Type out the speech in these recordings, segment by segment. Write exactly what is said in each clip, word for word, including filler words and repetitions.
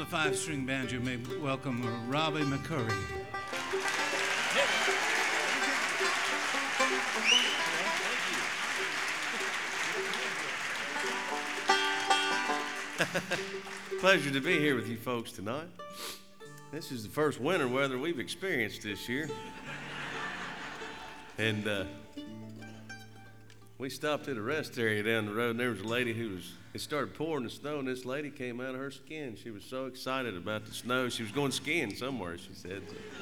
five-string banjo, may welcome Robbie McCurry. Pleasure to be here with you folks tonight. This is the first winter weather we've experienced this year. And uh, we stopped at a rest area down the road, and there was a lady who was, it started pouring the snow, and this lady came out of her skin. She was so excited about the snow. She was going skiing somewhere, she said.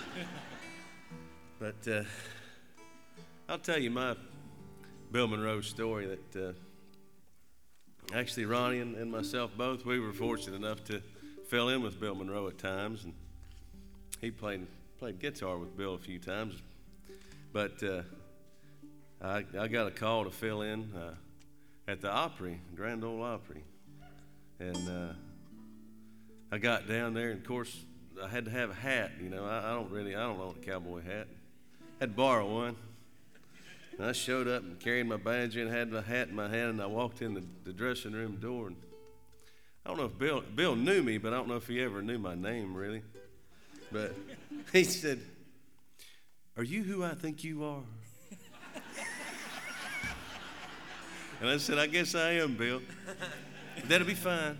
But uh, I'll tell you my Bill Monroe story that uh, actually Ronnie and, and myself both, we were fortunate enough to fill in with Bill Monroe at times, and he played played guitar with Bill a few times. But uh, I, I got a call to fill in uh, at the Opry, Grand Ole Opry, and uh, I got down there, and of course I had to have a hat. You know, I, I don't really, I don't own a cowboy hat. I had to borrow one. And I showed up and carried my banjo and had my hat in my hand, and I walked in the, the dressing room door. And I don't know if Bill Bill knew me, but I don't know if he ever knew my name really. But he said, "Are you who I think you are?" And I said, "I guess I am, Bill. That'll be fine."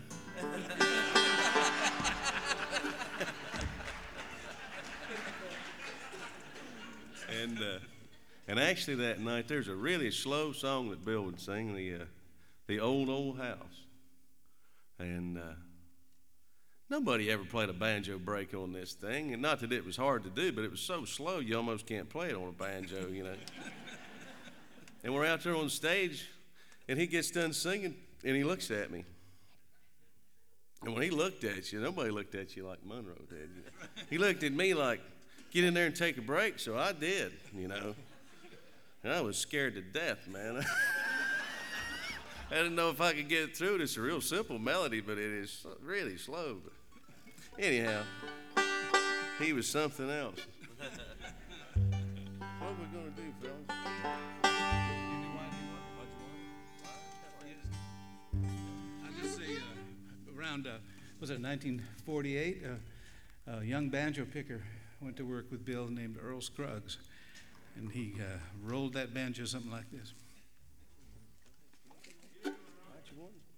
and uh, and actually that night, there's a really slow song that Bill would sing, the uh, the old old house, and. Uh, Nobody ever played a banjo break on this thing, and not that it was hard to do, but it was so slow you almost can't play it on a banjo, you know. And we're out there on stage, and he gets done singing, and he looks at me. And when he looked at you, nobody looked at you like Monroe did. You know? He looked at me like, get in there and take a break, so I did, you know. And I was scared to death, man. I didn't know if I could get it through it. It's a real simple melody, but it is really slow. But anyhow, he was something else. What are we going to do, fellas? I'll just say, uh, around, uh, was it nineteen forty-eight, uh, a young banjo picker went to work with Bill named Earl Scruggs, and he uh, rolled that banjo something like this.